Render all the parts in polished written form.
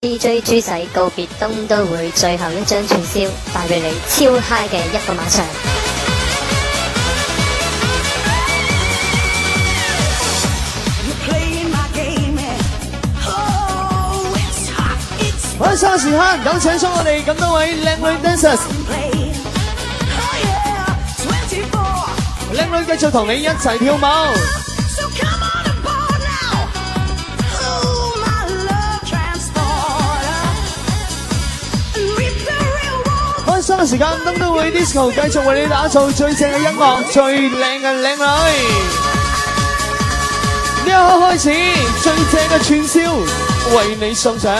DJ 豬仔告別東都會最後一張串燒，帶俾你超嗨嘅一個晚上。 開心嘅時刻，有請出我哋咁多位靚女 dancers， 靚女繼續同你一齊跳舞。開心嘅時間，東都會 disco 繼續為你打造最正嘅音樂，最靚嘅靚女。呢一刻開始，最正嘅串燒為你送上。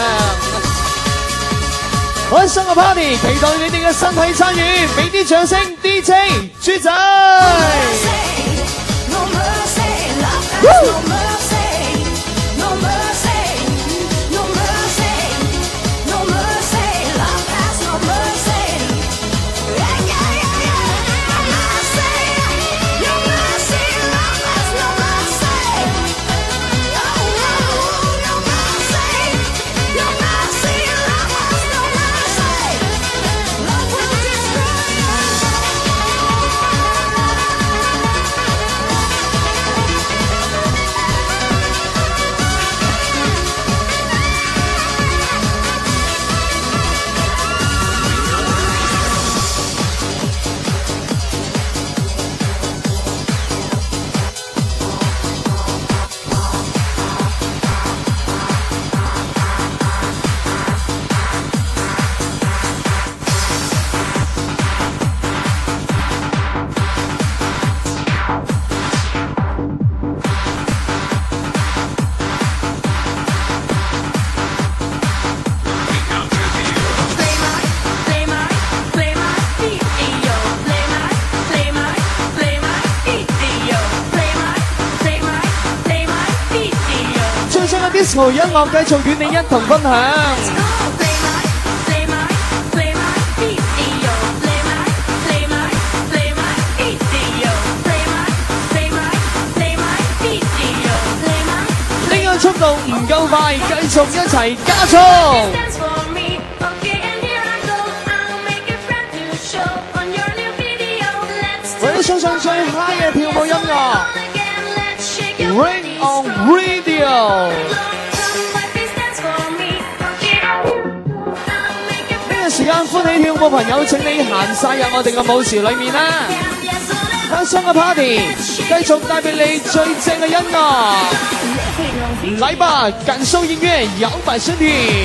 開心嘅 party， 期待你哋嘅身體參與，俾啲掌聲 DJ 豬仔。disco 音樂繼續與你一同分享。呢個速度唔夠快，繼續一齊加速。為你送上最 high 嘅跳舞音樂。Ring on Radio。呢個時間歡喜跳舞朋友，請你行晒入我哋嘅舞池裏面啦！開心嘅 party， 繼續帶俾你最正嘅音樂。來吧，感受音樂，搖擺身體。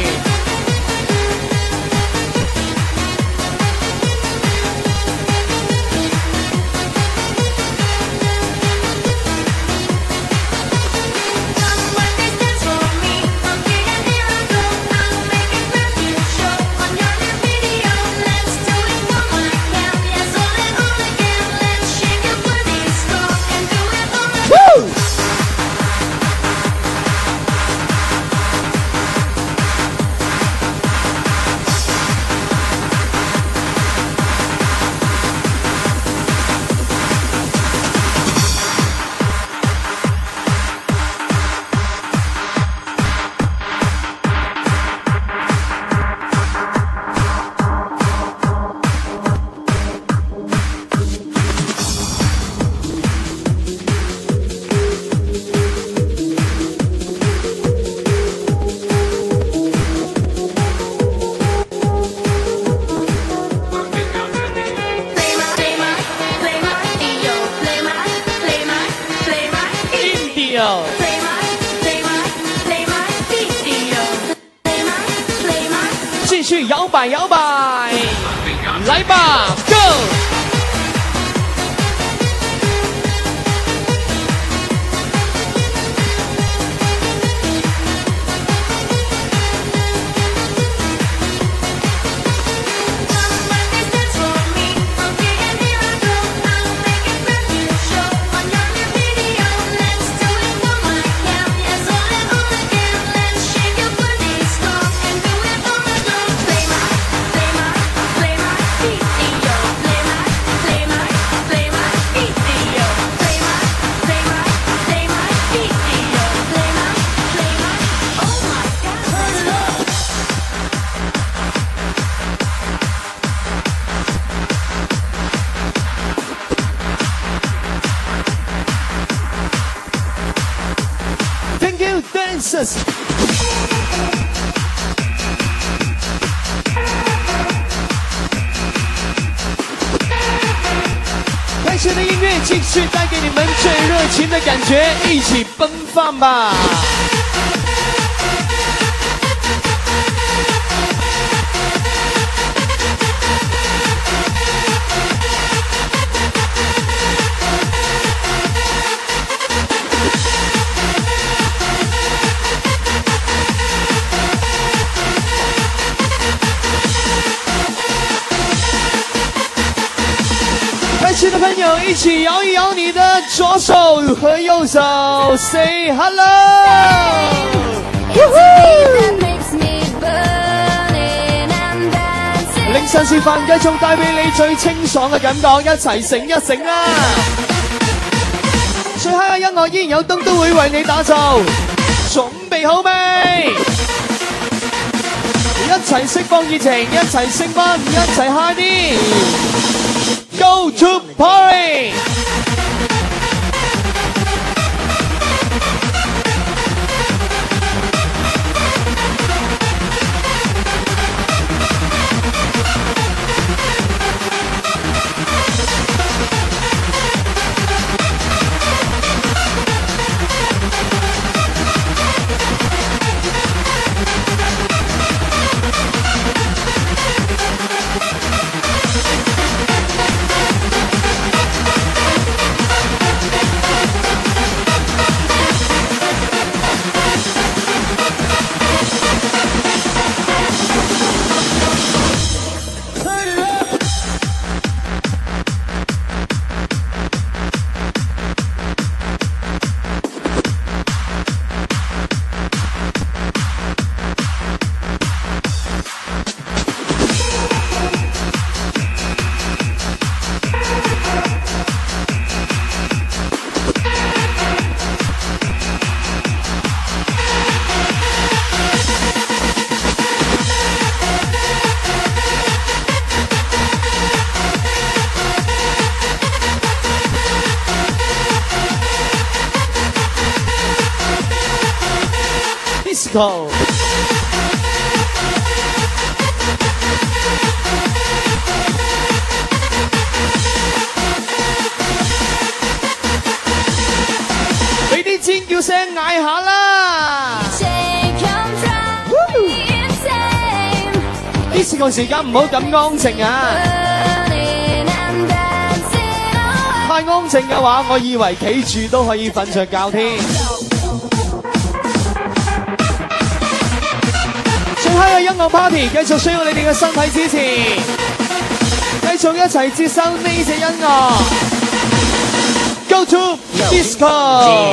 繼續搖擺搖擺，來吧 ，Go！ Nexus。开心的音乐继续带给你们最热情的感觉，一起奔放吧！开心的朋友，一起摇一摇你的左手和右手 ，Say hello！ 凌晨時分繼續帶俾你最清爽嘅感覺，一齊醒一醒啦！最嗨嘅音樂依然有東都會為你打造，準備好未？一齊釋放熱情，一齊升溫，一齊嗨啲 ！Go to party！ Disco。俾啲尖叫聲嗌下啦 ！Disco 時間唔好咁安靜啊！太安靜嘅話，我以為企住都可以瞓着覺添。嗨嘅音樂 party 繼續需要你哋嘅身體支持，繼續一齊接收呢隻音樂 ，Go to Disco。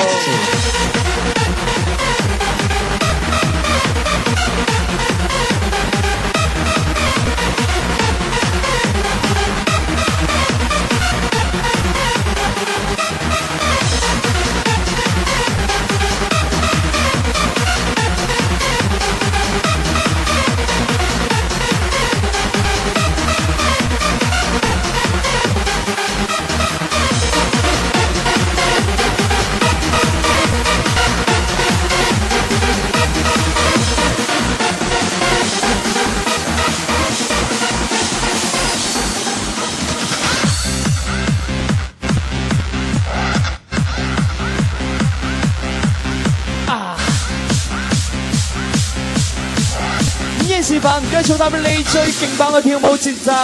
示範繼續帶俾你最勁爆嘅跳舞節奏。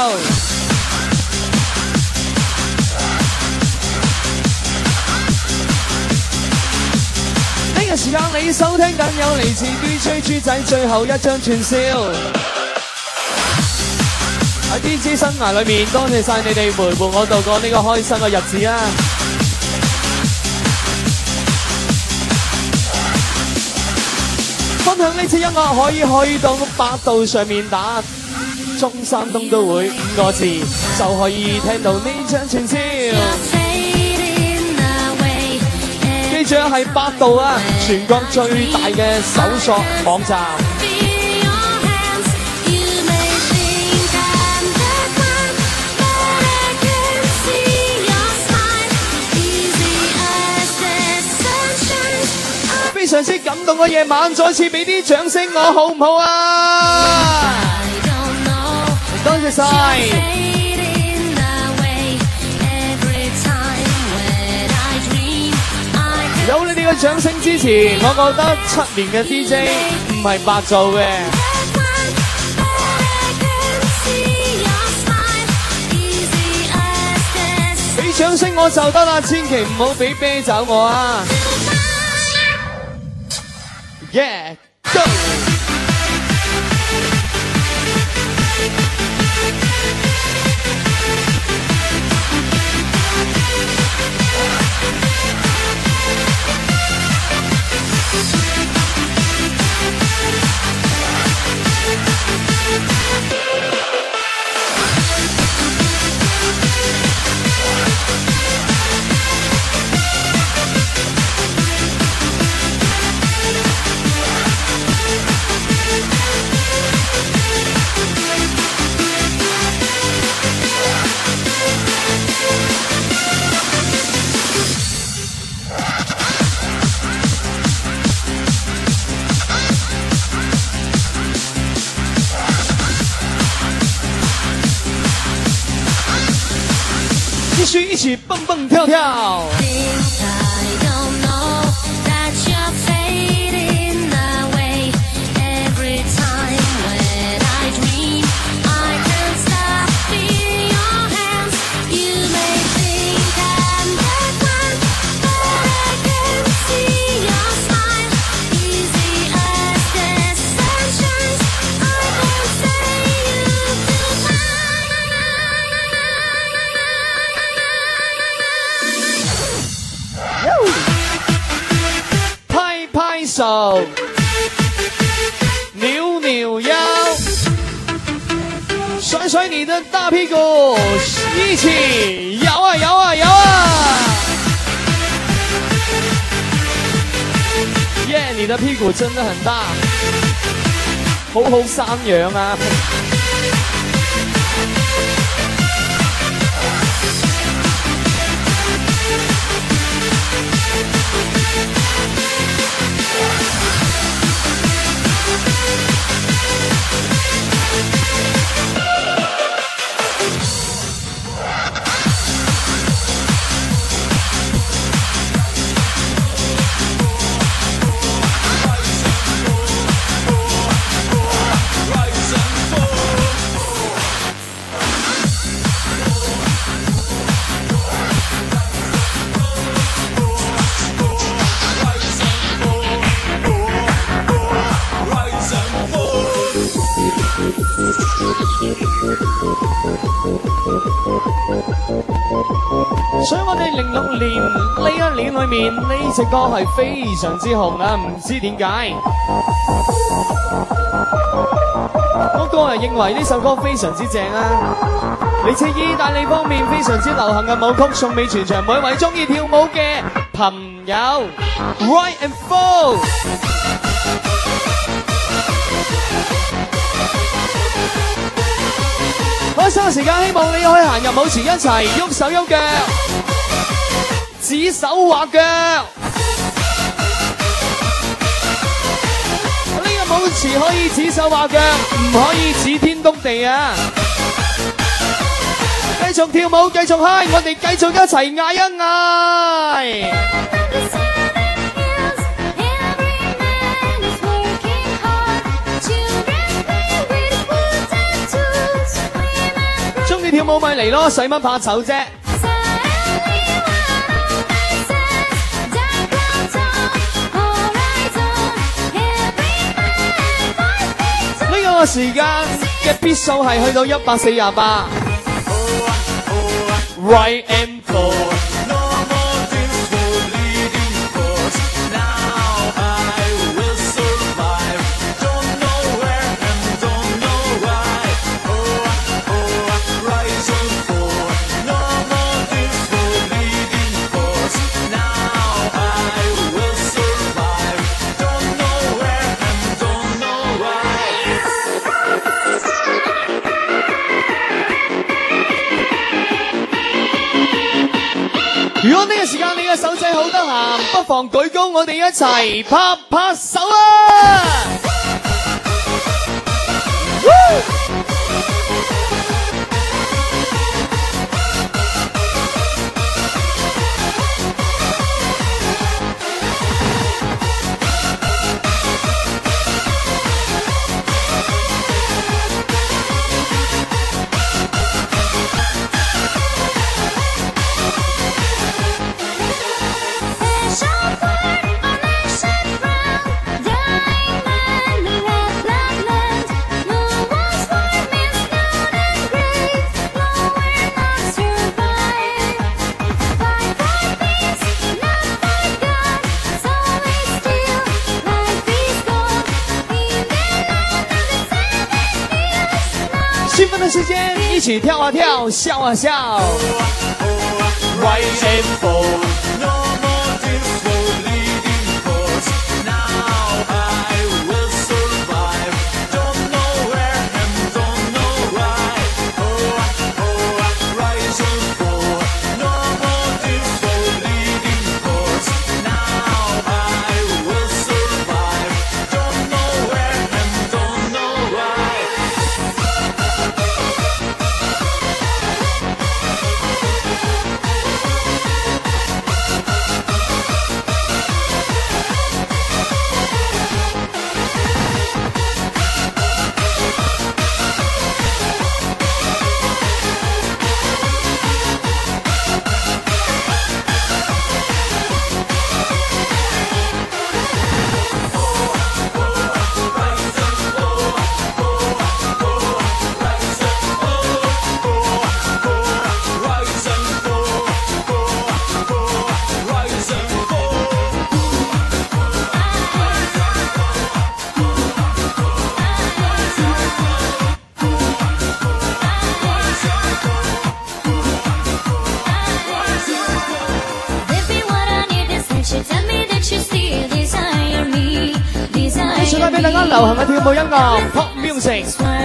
呢個時間你收聽緊有嚟自 DJ 豬仔最後一張串燒。喺 DJ 生涯裏面，多謝晒你哋陪伴我度過呢個開心嘅日子啊！分享呢次音樂可以去到百度上面打中山東都會5個字，就可以聽到呢張串燒。記住係百度啊，全國最大嘅搜索網站。非常常之感動嘅夜晚，再次俾啲掌聲我好唔好啊？多謝晒。有你哋嘅掌聲支持，我覺得7年嘅 DJ 唔係白做嘅。俾掌聲我就得啦，千祈唔好俾啤酒我啊！ Yeah, go！ 继续一起蹦蹦跳跳。手扭扭腰，甩甩你的大屁股，一起摇啊摇啊摇啊！耶，你的屁股真的很大，好好生養啊！所以我哋06年呢一年裏面呢隻歌係非常之紅啊，唔知點解。我個人認為呢首歌非常之正啊，嚟自意大利方面非常之流行嘅舞曲，送俾全場每一位中意跳舞嘅朋友。Right and Fall。開心嘅時間，希望你可以行入舞池一齊喐手喐腳，指手畫腳。呢個舞池可以指手畫腳，唔可以指天篤地啊！繼續跳舞，繼續嗨，我哋繼續一齊嗌一嗌。跳舞咪嚟咯，使乜怕醜啫？呢個時間嘅必數係去到148。Right and fall。 嘅手仔好得閒，不妨舉高我哋一齊拍拍手啊时间一起跳啊跳，笑啊笑。俾大家流行嘅跳舞音樂 Pop Music。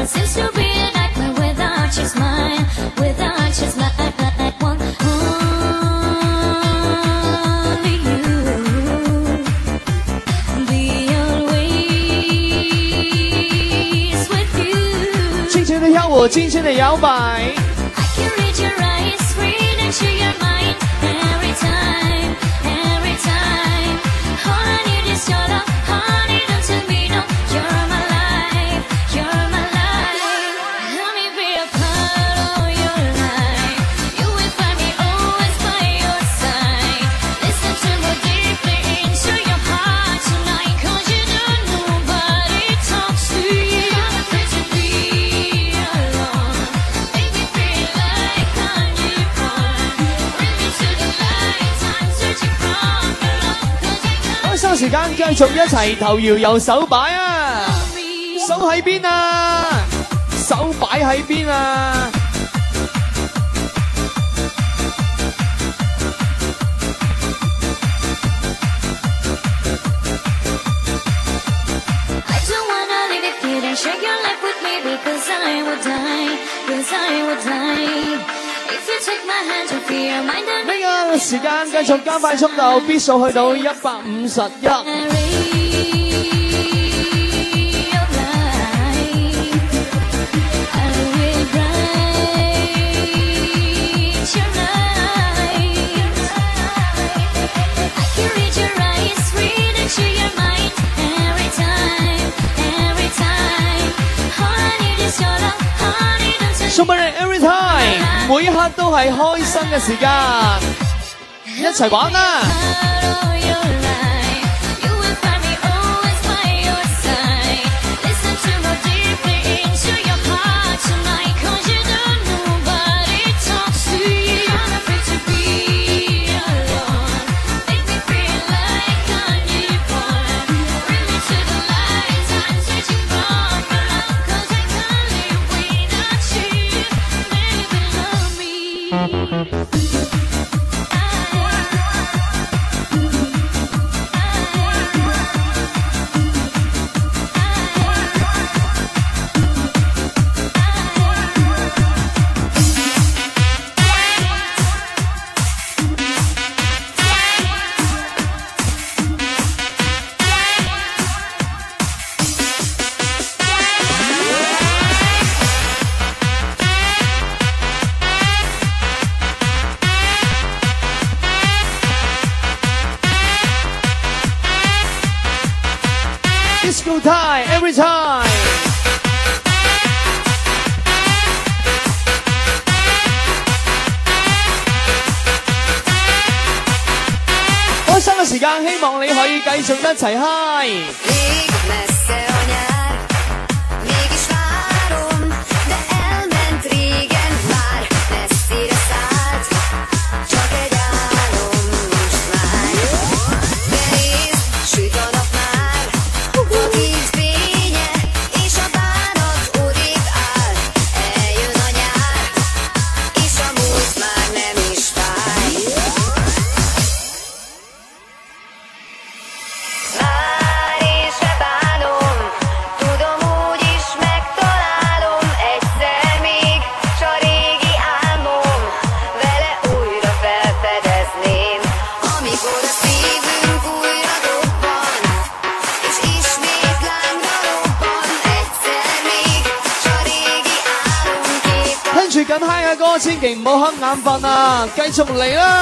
輕輕的跳舞，輕輕的搖擺。時間繼續一齊頭搖右手擺啊！手喺邊啊？手擺喺邊啊？呢個時間繼續加快速度，必數去到151。送俾你 every time， 每一刻都係開心嘅時間，一齊玩啦！ every time。開心嘅時間，希望你可以繼續一齊 high。緊 high 嘅歌，千祈唔好瞌眼瞓啊！繼續嚟啦！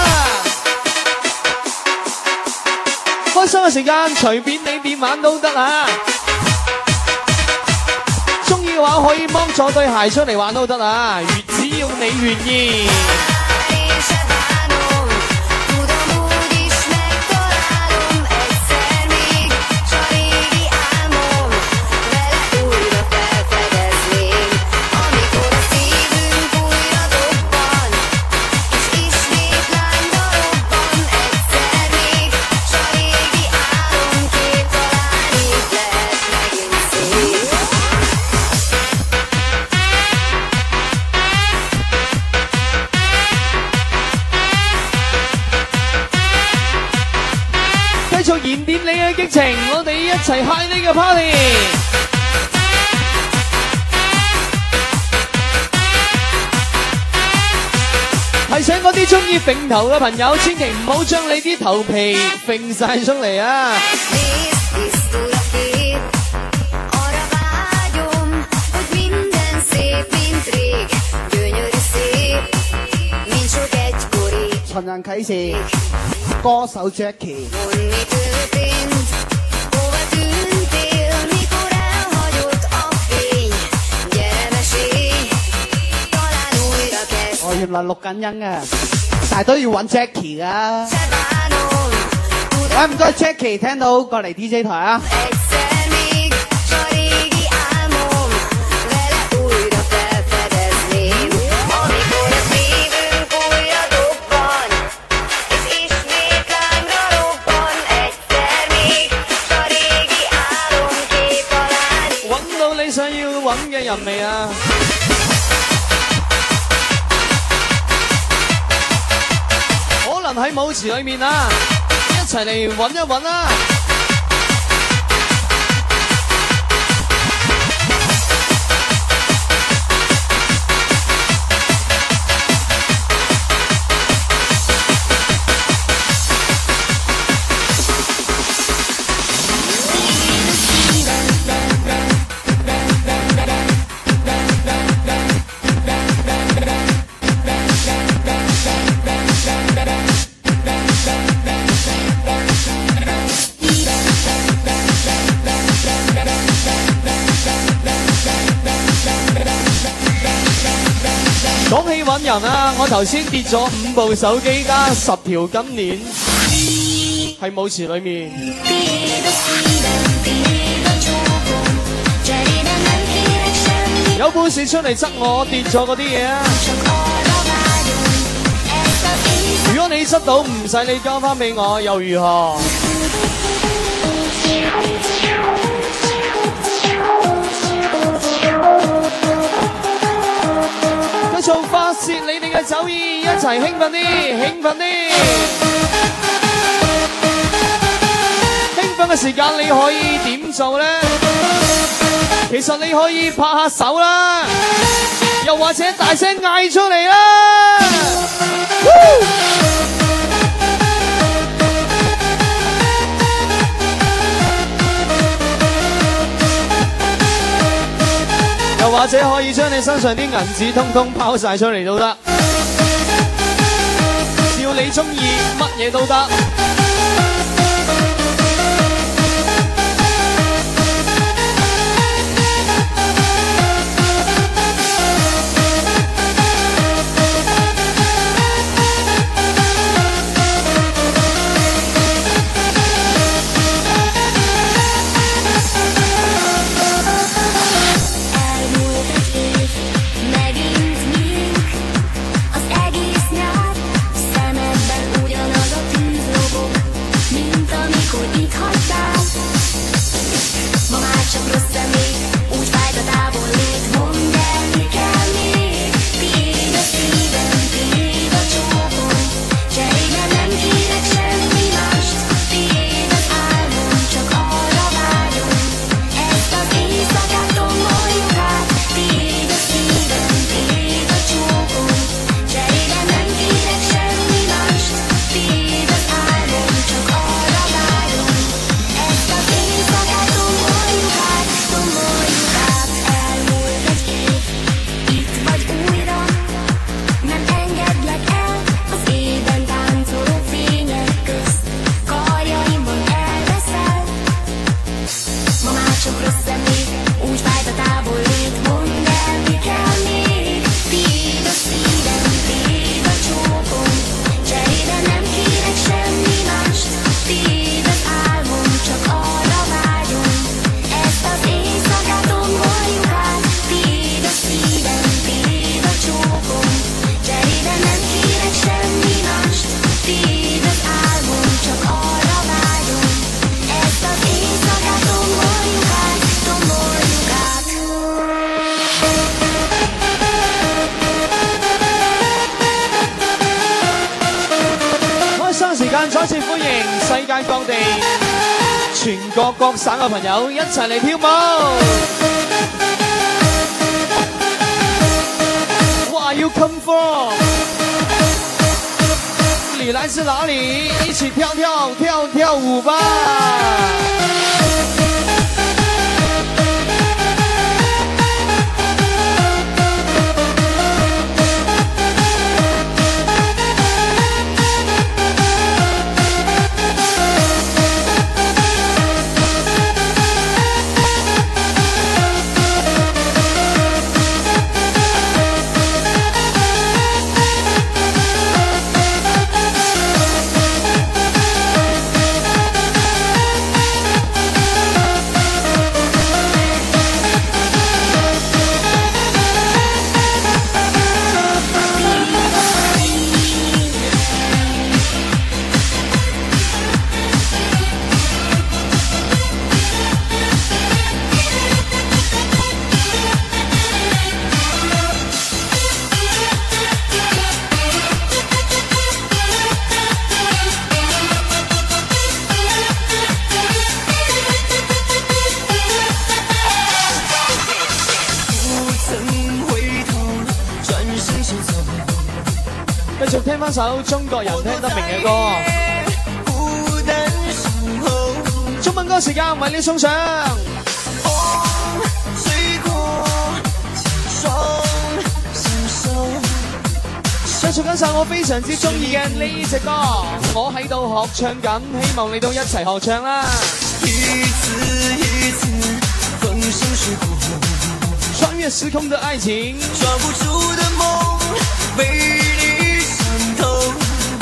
開心嘅時間，隨便你點玩都得啊！中意嘅話可以掹咗對鞋出嚟玩都得啊！只要你願意。燃點你嘅激情，我哋一齊 high 呢個 party。提醒嗰啲中意揈頭嘅朋友，千祈唔好將你啲頭皮揈晒出嚟啊！ 尋人啟事，歌手 Jackie。原來錄緊音嘅，但係都要揾 Jackie 噶。唔該 Jackie， 聽到過嚟 DJ 台啊！ 揾到你想要揾嘅人未啊？喺舞池裏面啊，一齊嚟揾一揾啦！講起揾人啊，我頭先跌咗5部手機加10條金鏈喺舞池裏面。有本事出嚟執我跌咗嗰啲嘢啊！如果你執到唔使你交翻俾我，又如何？繼續發泄你哋嘅酒意，一齊興奮啲，興奮啲！興奮嘅時間你可以點做呢？其實你可以拍下手啦，又或者大聲嗌出嚟啦！又或者可以將你身上啲銀紙通通拋晒出嚟都得，只要你中意乜嘢都得。 間再次歡迎世界各地、全國各省嘅朋友一齊嚟跳舞。Where you come from？ 你來自哪裡？一起跳舞吧！繼續聽翻首中國人聽得明嘅歌，中文歌時間為你送上。繼續跟上我非常之中意嘅呢隻歌，我喺度學唱緊，希望你都一齊學唱啦。穿越時空的愛情，抓不住的夢，被你滲透，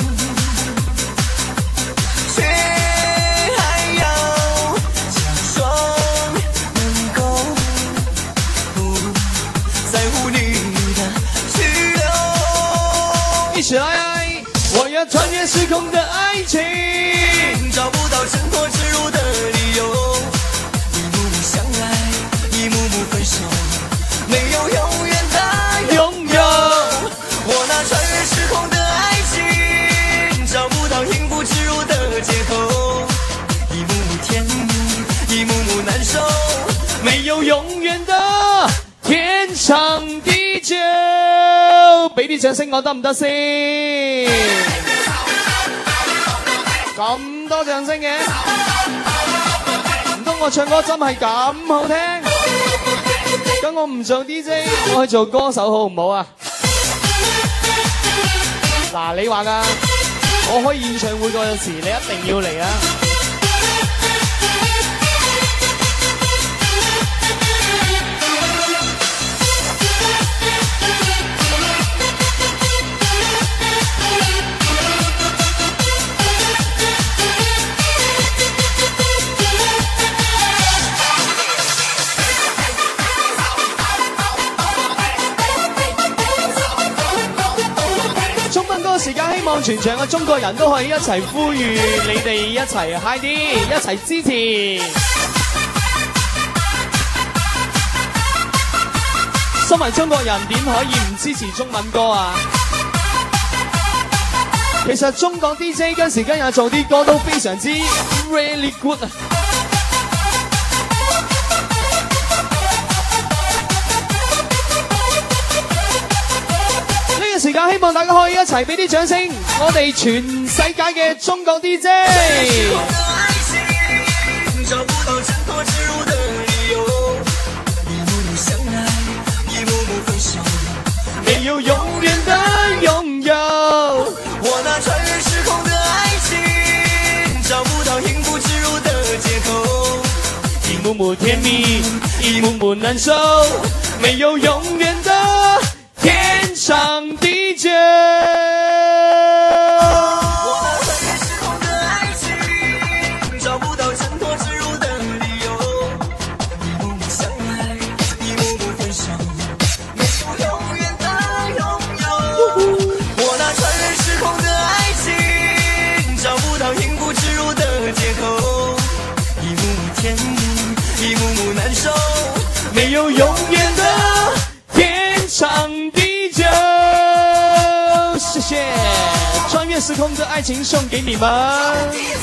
卻還要假裝能夠不在乎你的去留。一起來，我要穿越時空的愛情，找不到掙脫自如的理由，一幕幕相愛，一幕幕分手，沒有永遠的擁有。我那穿越時空的愛情，找不到應付自如的借口，一幕幕甜蜜，一幕幕難受，沒有永遠的天長地久。俾啲掌聲我得唔得先？咁多掌聲嘅，唔通我唱歌真係咁好聽？咁我唔做 DJ， 我去做歌手好唔好啊？嗱，你話㗎，我開演唱會嗰陣時，你一定要嚟啊！時間希望全場嘅中國人都可以一齊呼籲你哋一齊 high 啲，一齊支持。身為中國人點可以唔支持中文歌啊？其實中國 DJ 今時今日做啲歌都非常之 really good 啊！時間希望大家可以一齊俾啲掌聲，我哋全世界嘅中國 DJ。沒有永遠的擁有，我那穿越時空的愛情，找不到應付自如的借口，一幕幕甜蜜，一幕幕難受，沒有永遠的天長地久。我那穿越時空的愛情，找不到掙脫自如的理由，一幕幕相愛，一幕幕分手，沒有永遠的擁有。我那穿越時空的愛情，找不到應付自如的借口，一幕幕甜蜜，一幕幕難受，沒有永遠的天長地久。 时空的爱情送给你们。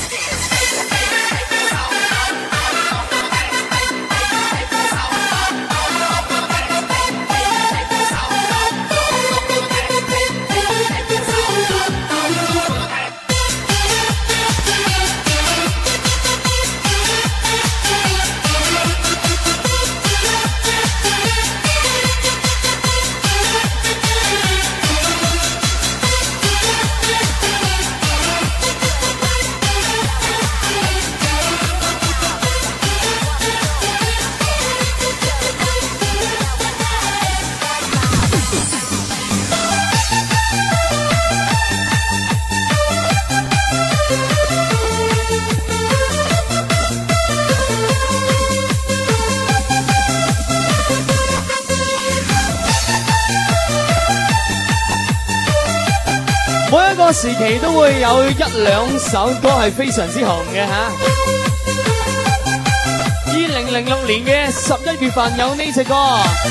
每一個時期都會有一兩首歌係非常之紅嘅嚇。2006年嘅11月份有呢隻歌，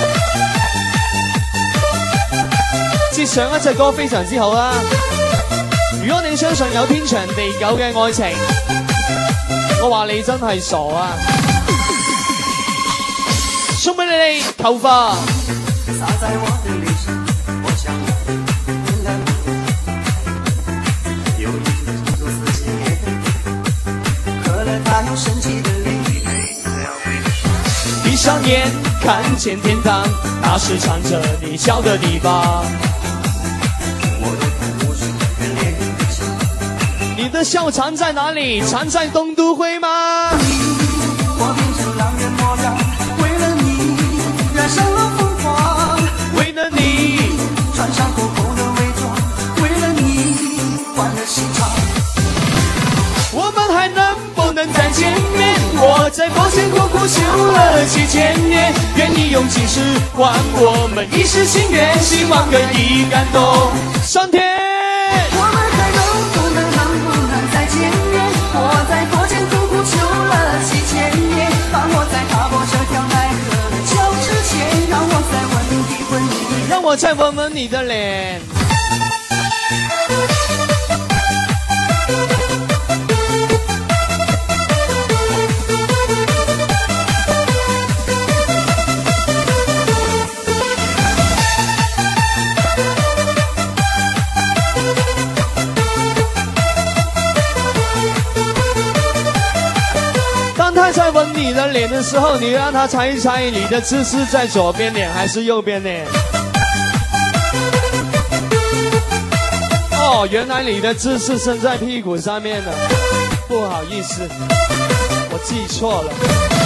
接上一隻歌非常之好啦。如果你相信有天長地久嘅愛情，我話你真係傻啊！送俾你哋頭髮。闭上眼，看见天堂，那是藏着你笑的地方。你的笑藏在哪里？藏在东都会吗？ 我变成狼人模样，为了你染上了疯狂， 为了你穿上厚厚的伪装，为了你换了心肠。 我们还能不能再见面？我在佛前苦苦求了几千年，愿你用今世还我们一世情缘，希望可以感动上天。 我们还能不能再见面？我在佛前苦苦求了几千年，当我在踏过这条奈何桥之前，让我再吻一吻你， 让我再吻吻你的脸。他在吻你的脸的时候，你让他猜一猜你的姿势在左边脸还是右边脸？哦，原来你的姿势是在屁股上面的，不好意思，我记错了。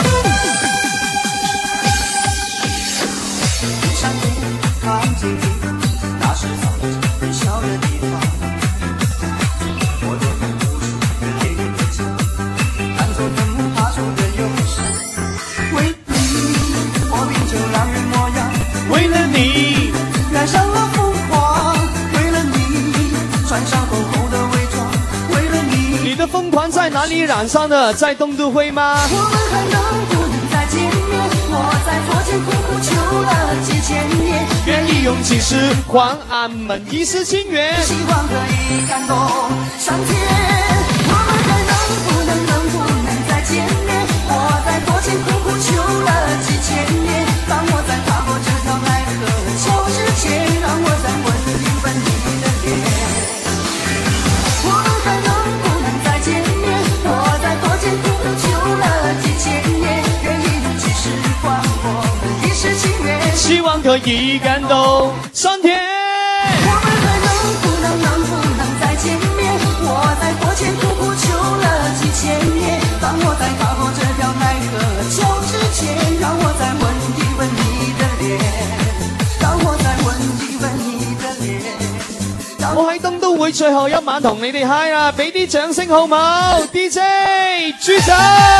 闭上眼，看见天堂，那是藏着你笑的地方。我躲在无数个烈焰的墙，看作坟墓爬出的勇士。为你，我变成狼人模样， 为了你染上了疯狂，为了你穿上厚厚的伪装，为了你。 你的疯狂在哪里染上的？在东都会吗？ 我们还能不能再见面？我在佛前苦苦求了几千年， 愿意用今世还俺们一世情缘， 希望可以感动上天。我们还能不能再见面？我在佛前苦苦求了几千年，当我在踏过这条奈何桥之前，让我再吻一吻你的脸。我们还能不能再见面？我在佛前苦苦求了几千年，愿意用今世还我们一世情缘， 希望可以感动上天。 我们还能不能再见面？我在佛前苦苦求了几千年，当我在踏过这条奈何桥之前，让我再吻一吻你的脸，让我再吻一吻你的脸。 我喺東都會最後一晚同你哋嗨啦，俾啲掌聲好冇 ？DJ 豬仔，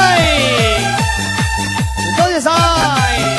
多謝晒。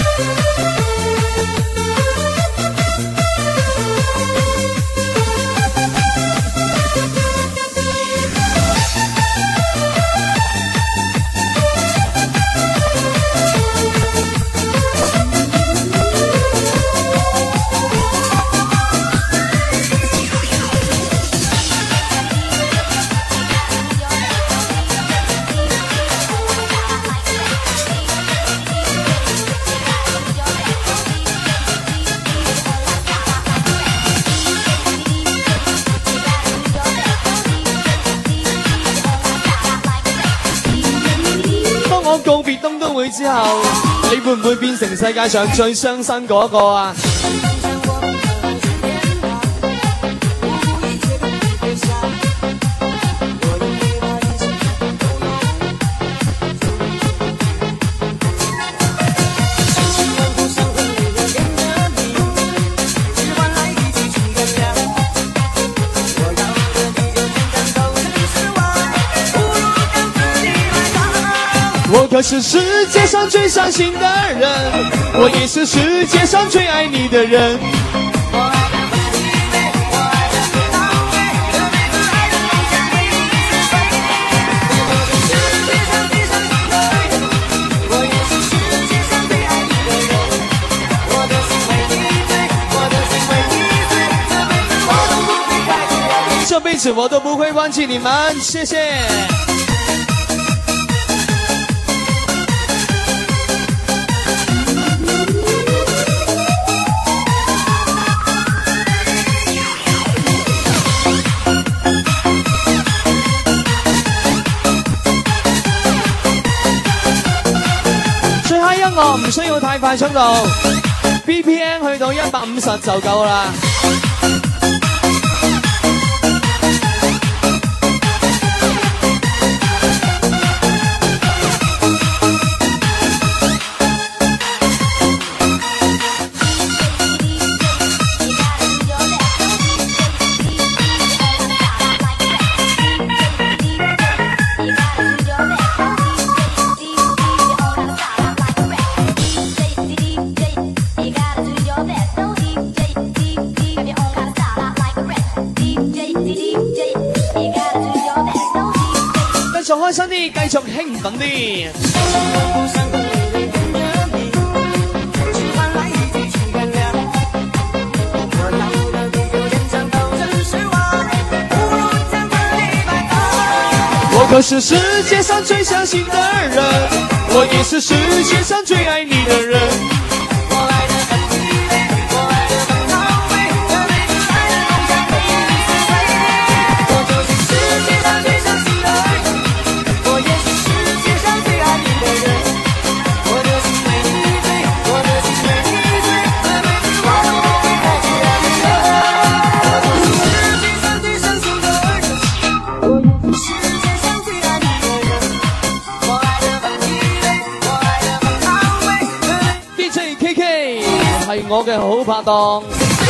告別東都會之後，你會唔會變成世界上最傷心嗰個啊？我可是世界上最傷心的人，我也是世界上最愛你的人。這輩子我都不會忘記你們，謝謝。我唔需要太快速度 ，BPM 去到150就夠啦。開心啲，繼續興奮啲。我可是世界上最相信的人，我也是世界上最愛你的人。係我嘅好拍檔。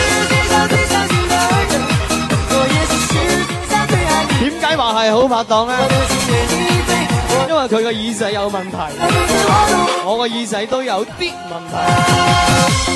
點解話係好拍檔呢？因為佢個耳仔有問題，我個耳仔都有啲問題。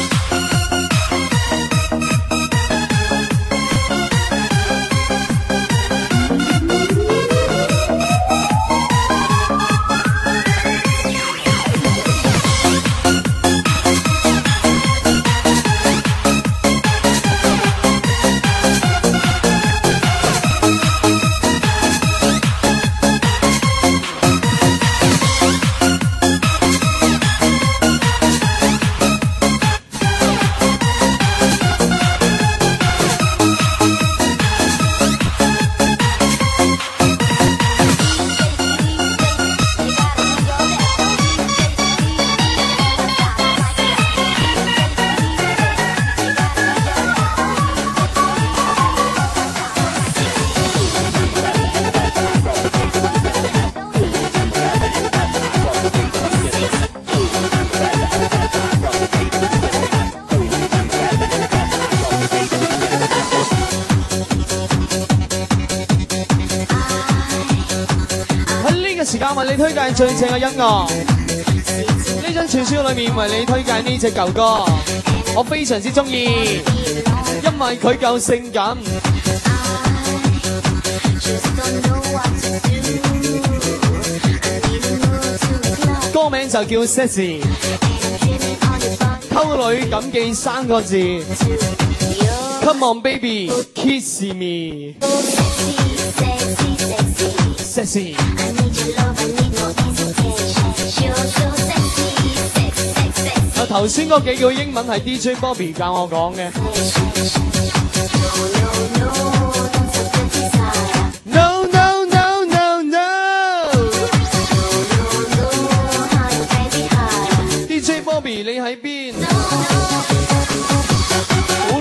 時間為你推介最正嘅音樂，呢張串燒裏面為你推介呢隻舊歌，我非常之中意，因為佢夠性感。歌名就叫 Sexy， 溝女謹記3個字 ，Come on baby kiss me， Sexy。頭先嗰幾句英文係 DJ Bobby 教我講嘅。No no no no no。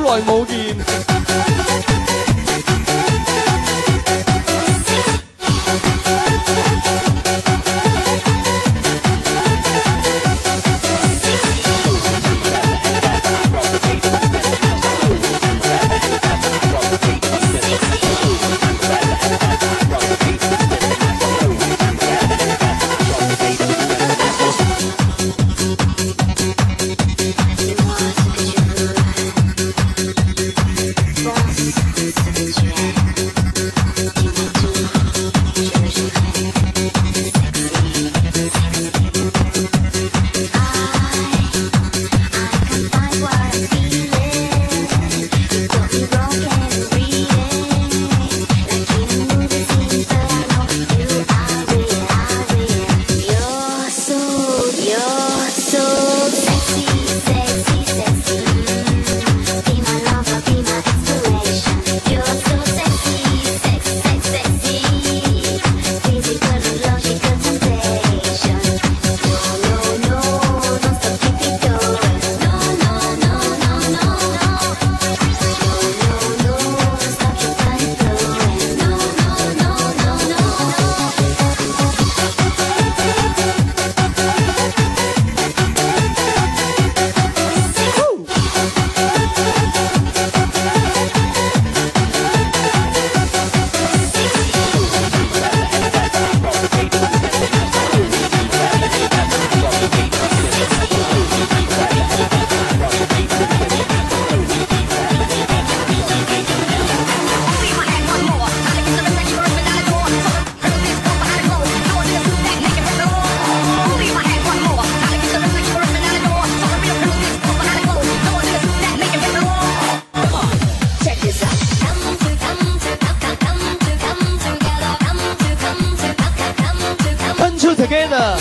耐冇見。Together.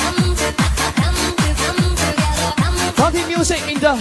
Party music in the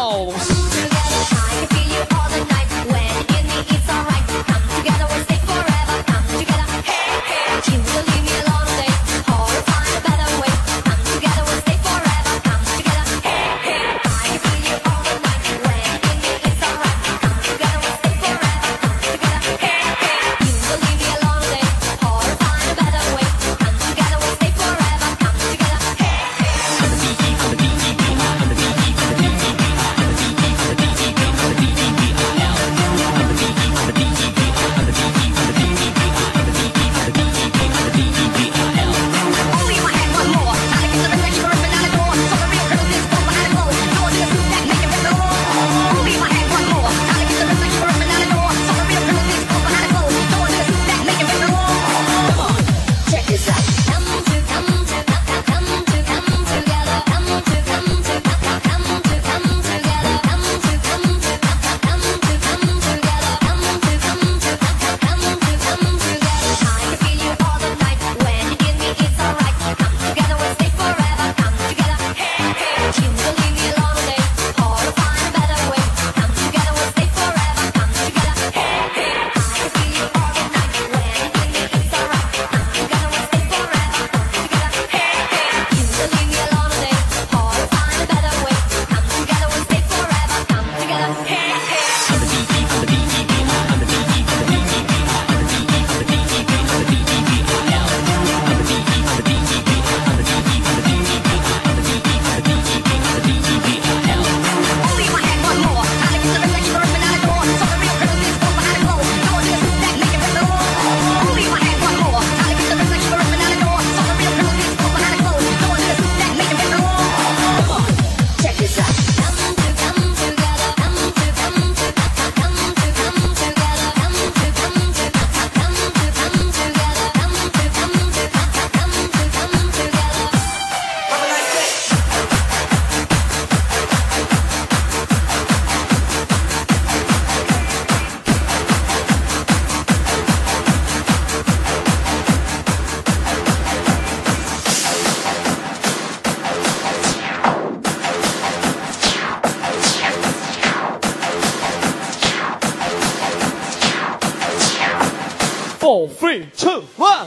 house.4, 3, 2, 1。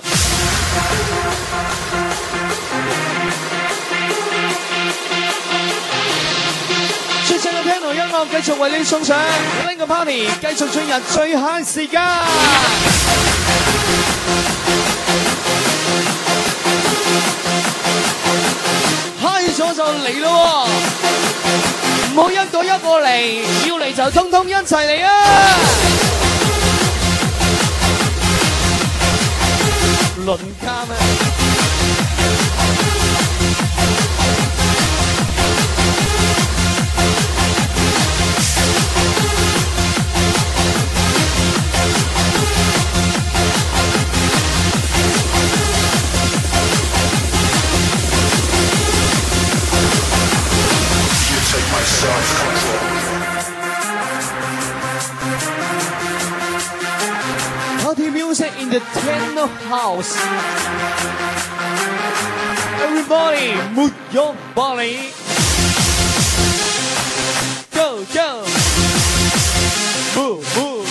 谢谢大家。 樂音樂繼續為你送上呢個 party， 繼續進入最 high 時間。嗨咗就嚟咯，唔好一個一個嚟，要嚟就通通一齊嚟啊！輪卡咩？Party music in the techno house. Everybody, move your body. Go, go. Move, move.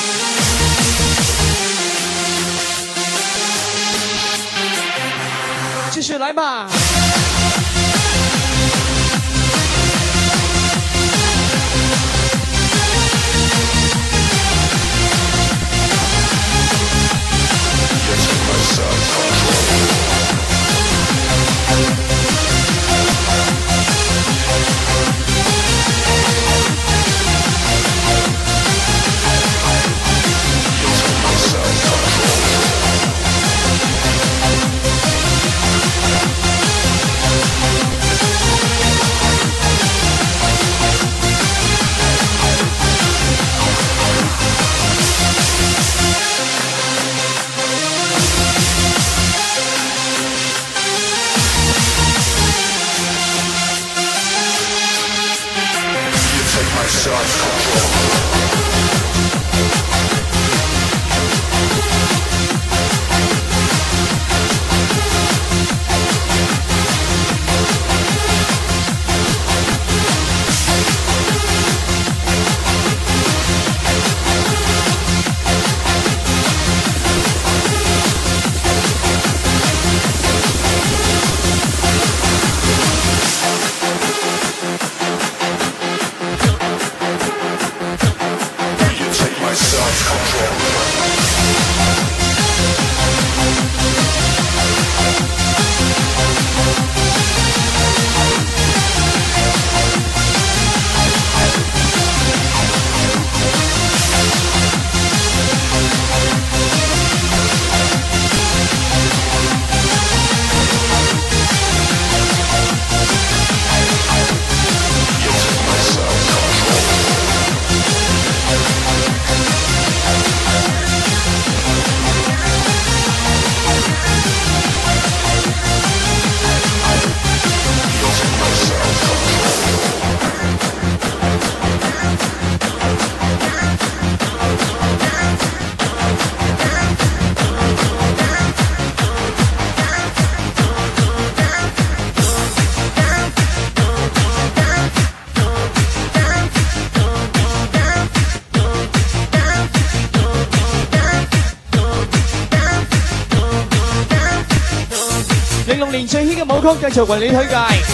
继续来吧。06年最 hit 嘅舞曲繼續為你推介，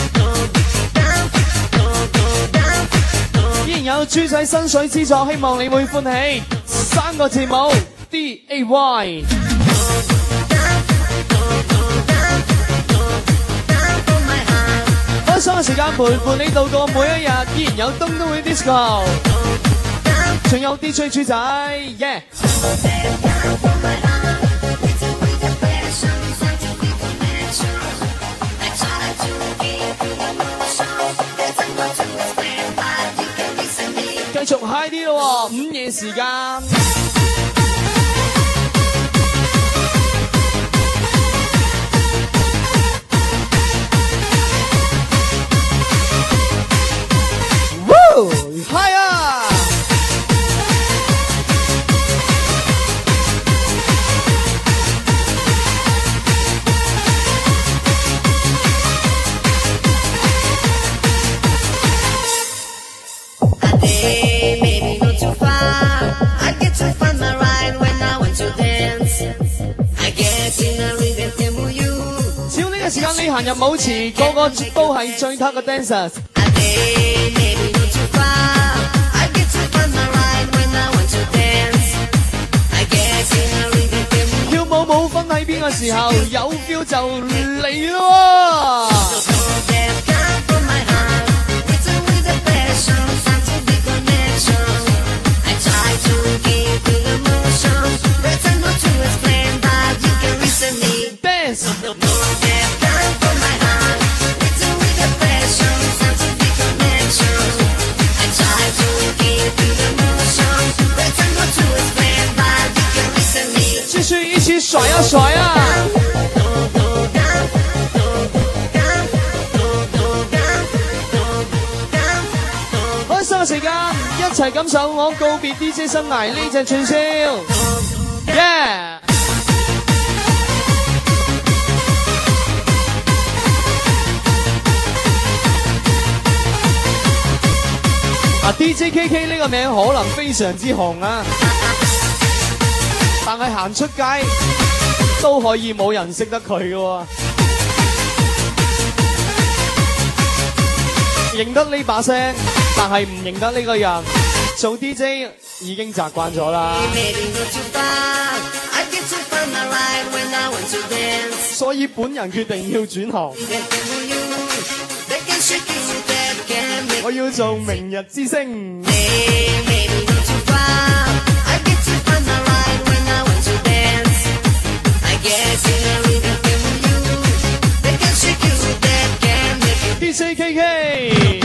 依然有豬仔新水之作，希望你會歡喜。3個字母 DAY。開心嘅時間陪伴你度過每一日，依然有東都會 disco， 仲有 DJ 豬仔，耶、繼續 high 啲咯，午夜時間。High 啊！只要呢個時間你行入舞池，個個都係最 top 嘅 dancers。 時候有 feel 就嚟咯。继续一起甩呀甩呀！開心嘅時間，一齊感受我告別 DJ 生涯呢隻串燒 ，yeah！ DJ KK 呢個名可能非常之紅啊，但係行出街都可以冇人識得佢嘅喎。認得呢把聲，但係唔認得呢個人。做 DJ 已經習慣咗啦，所以本人決定要轉行。我要做明日之星。DJ KK。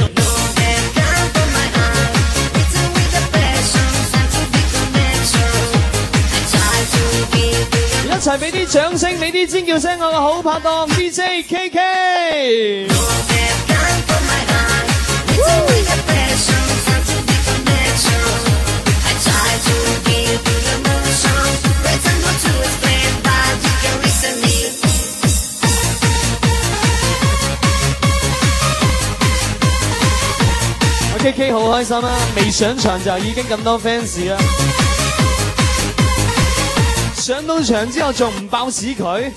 一齊俾啲掌聲，俾啲尖叫聲，我嘅好拍檔 DJ KK。KK 好開心啊！未上場就已經咁多 fans 啦，上到場之後仲唔爆死佢？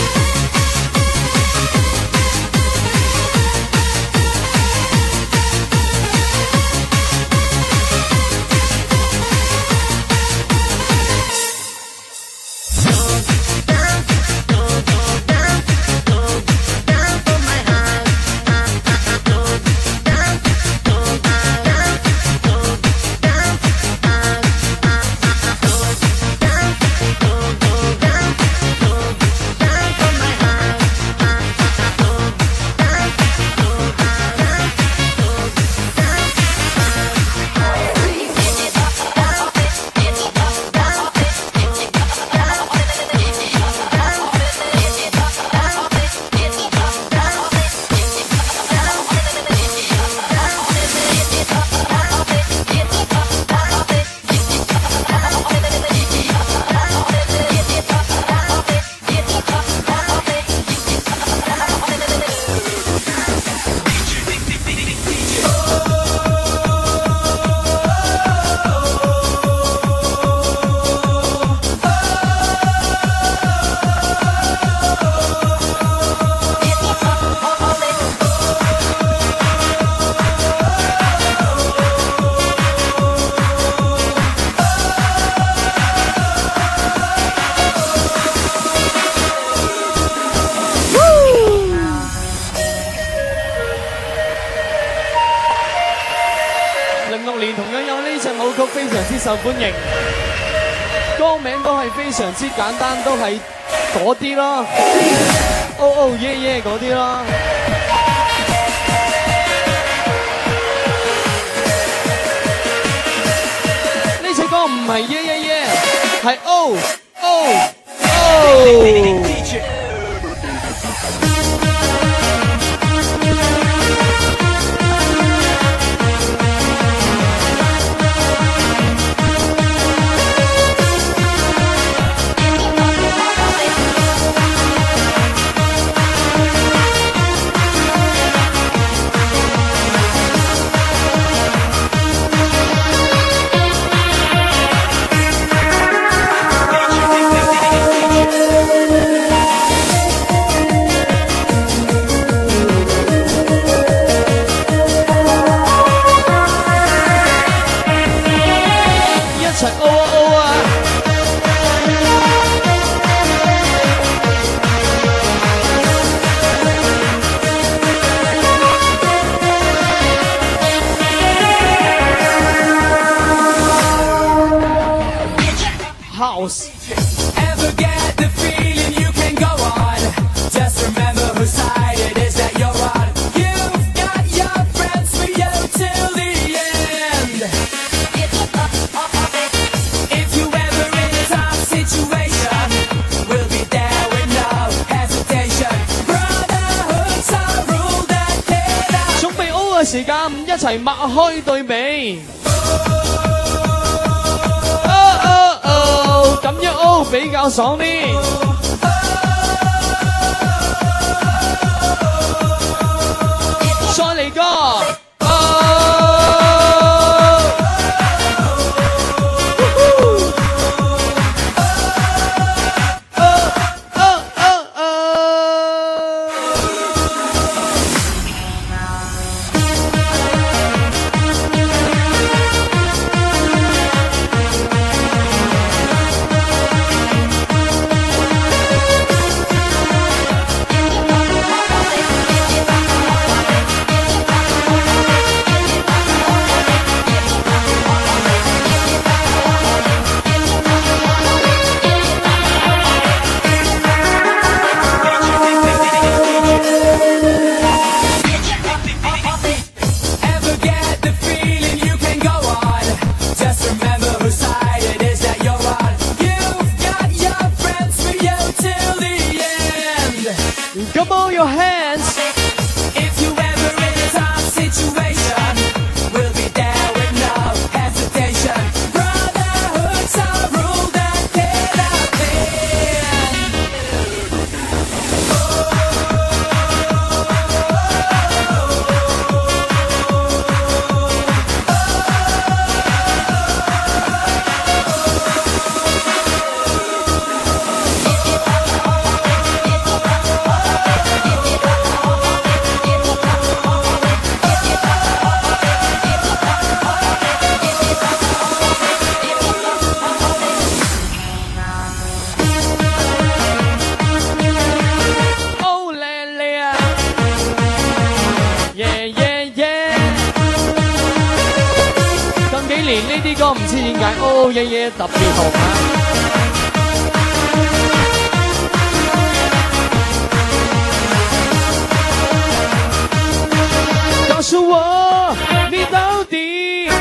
受歡迎，歌名都係非常之簡單，都係嗰啲咯 ，Oh Oh Yeah Yeah 嗰啲咯。呢隻歌唔係 Yeah Yeah Yeah， 係 Oh Oh Oh。 笑死。 Ever get the feeling you can go on? Just remember whose side it is that you're on. You've got your friends for you till the end. If you ever in a tough situation, we'll be there with no hesitation. Brotherhood's our rule that cannot. 準備 O 嘅時間，一齊擘開對比。咁樣 O 比較爽啲。再嚟個。Come on, your hands. If you ever in a tough situation, we'll be there with no hesitation. Brotherhood's our rule that cannot bend. 呢啲歌唔知點解 Oh Yeah Yeah 特別紅啊！告訴我你到底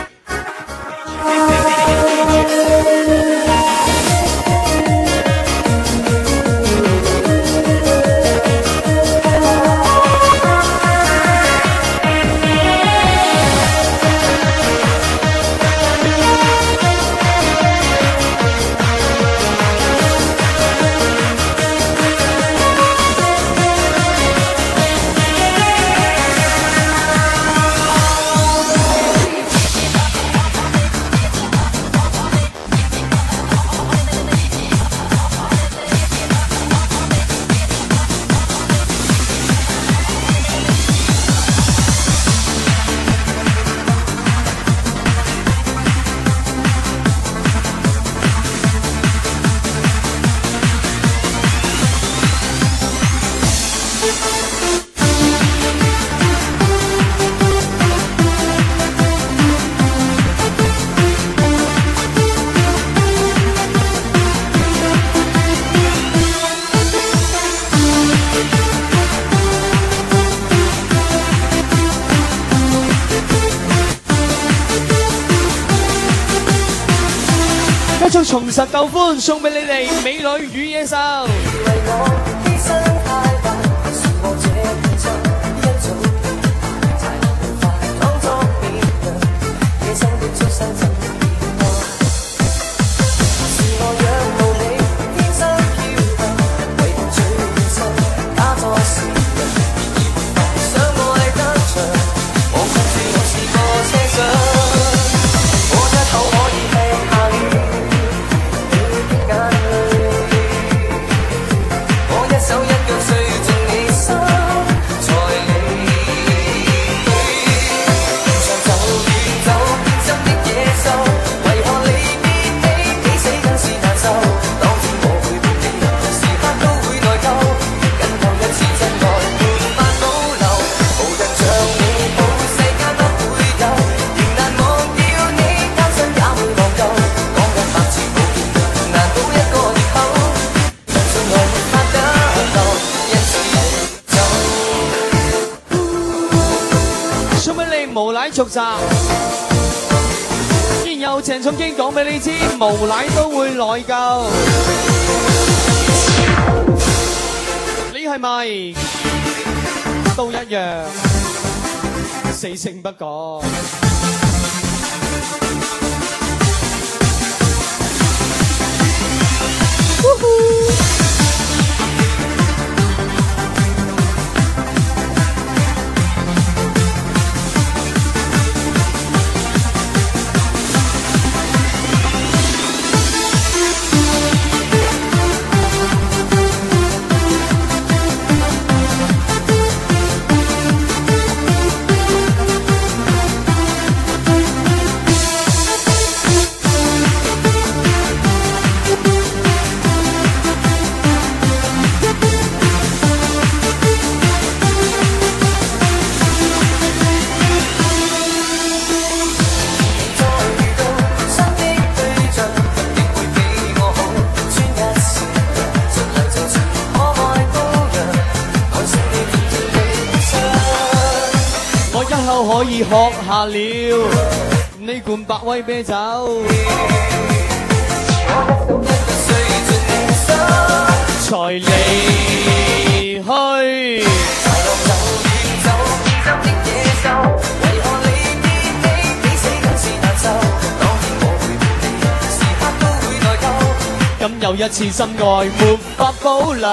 繼續重拾舊歡，送俾你哋美女與野獸。 我一奶續集。然後鄭中基講俾你知，無奶都會內疚。你係咪都一樣死性不改？可以喝下了呢罐百威啤酒，才離去。咁又一次心愛沒法保留。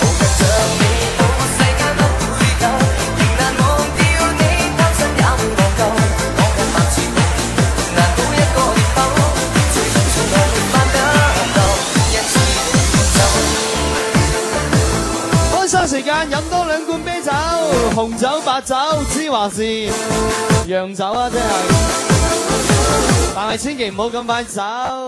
時間飲多兩罐啤酒，紅酒、白酒，芝華士、洋酒啊，真係，但係千祈唔好咁快走。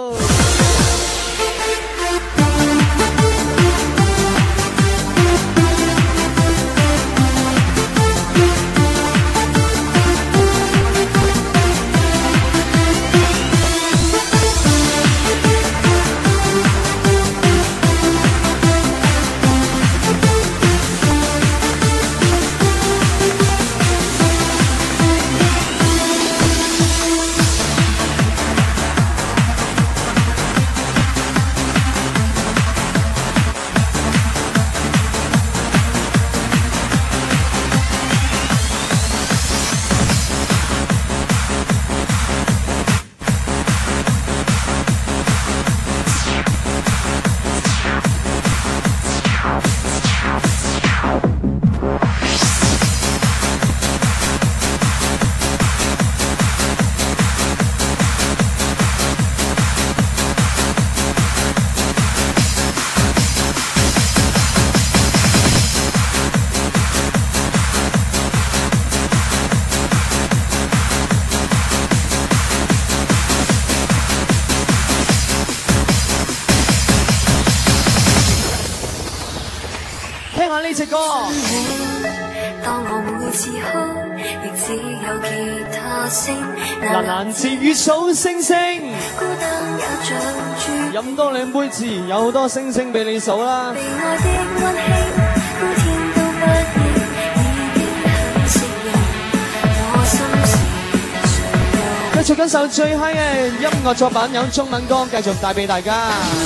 呢隻歌。 當我每次哭，亦只有吉他聲。 喃喃自語數星星， 孤單也像住。 飲多兩杯自然有好多星星俾你數啦。 被愛的溫馨，每天都不厭，已經很適應。我心事繼續感受最嗨嘅音樂作品，有中文歌繼續帶俾大家。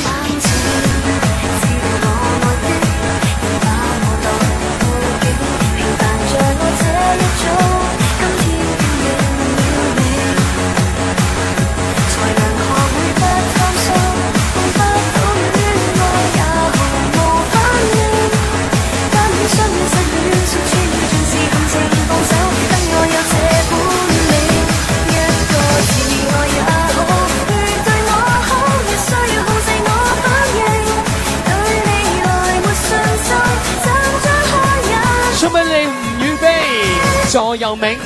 座右銘。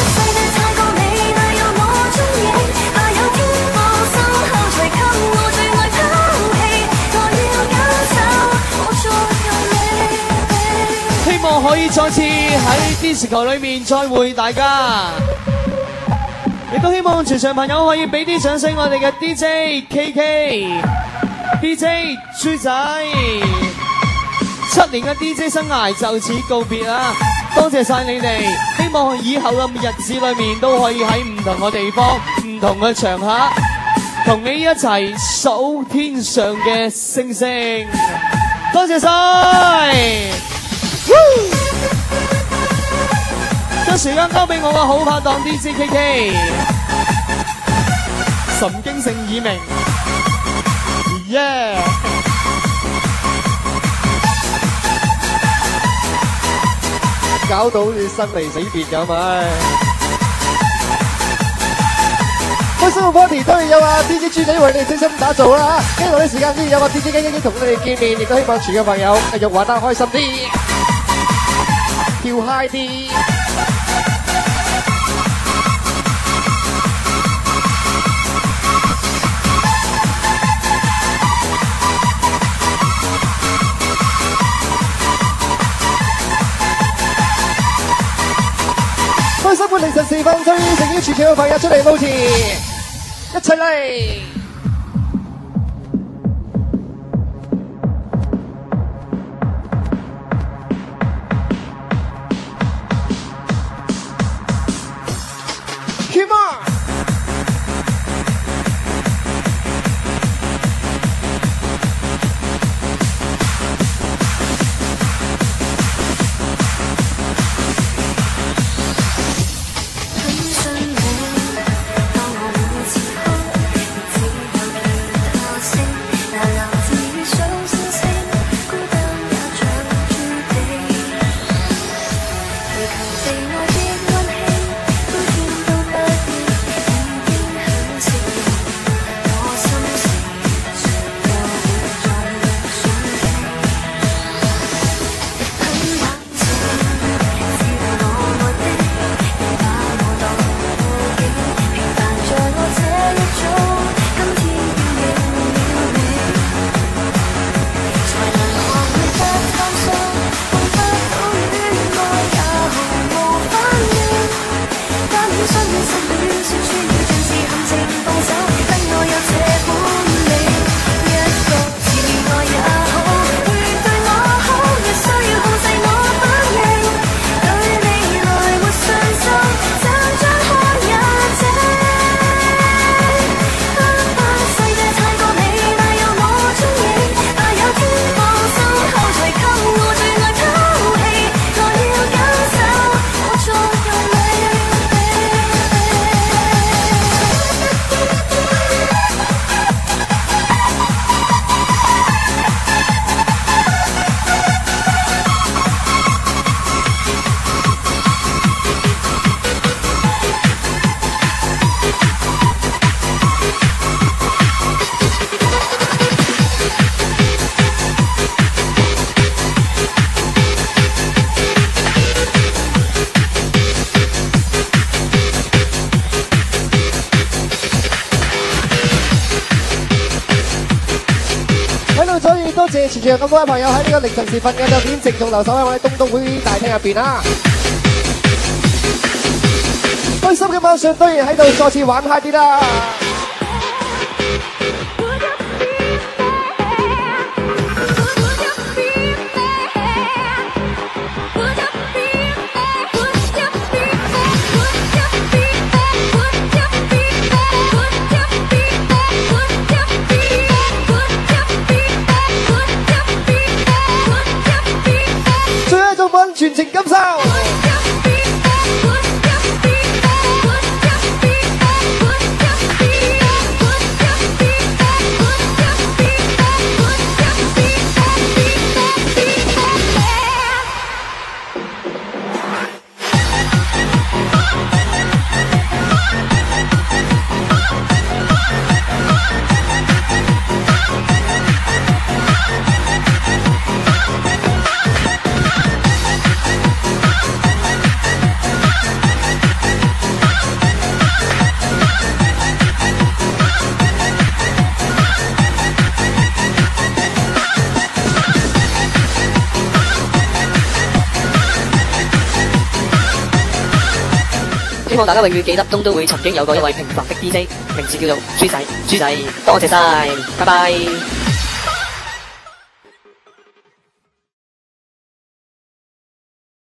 希望可以再次喺 Disco 裏面再會大家，亦都希望全場朋友可以俾啲掌聲我哋嘅 DJ KK、DJ 豬仔。7年嘅 DJ 生涯就此告別啦，多謝晒你哋。 望以後嘅日子裏面都可以喺唔同嘅地方、唔同嘅場合，同你一齊數天上嘅星星。多謝晒！將時間交俾我嘅好拍檔 DJ KK， 神經性耳鳴，耶！ 搞到好似生離死別咁咪。開心嘅 party 當然有啊 DJ 豬仔為你哋精心打造啦，希望呢時間先有個 DJ 一一同你哋見面，亦都希望全嘅朋友繼續玩得開心啲，跳 high 啲。開心嘅凌晨4分，終於成於全場嘅朋友出嚟舞池，一齊嚟！多謝全場咁多位朋友喺呢個凌晨時分嘅6點靜眾留守喺我哋東東會大廳入邊啦。開心嘅晚上當然喺度再次玩 high 啲啦。全情感受。 希望大家永遠記得東都會曾經有過一位平凡的 DJ， 名字叫做豬仔，豬仔，多謝晒，拜拜。